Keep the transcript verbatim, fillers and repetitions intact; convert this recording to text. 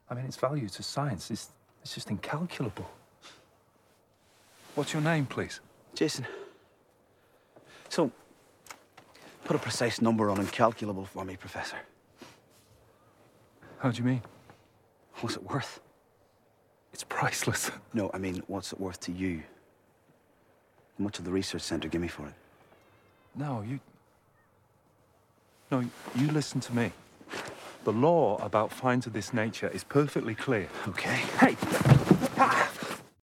I mean, its value to science is it's just incalculable. What's your name, please? Jason. So, put a precise number on incalculable for me, Professor. How do you mean? What's it worth? It's priceless. No, I mean, what's it worth to you? How much will the research centre give me for it? No, you... No, you listen to me. The law about finds of this nature is perfectly clear. Okay. Hey! Ah!